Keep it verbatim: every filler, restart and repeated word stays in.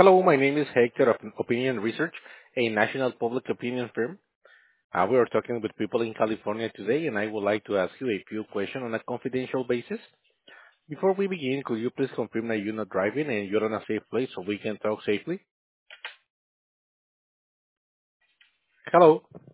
Hello, my name is Hector of Opinion Research, a national public opinion firm. Uh, we are talking with people in California today, and I would like to ask you a few questions on a confidential basis. Before we begin, could you please confirm that you're not driving and you're on a safe place so we can talk safely? Hello.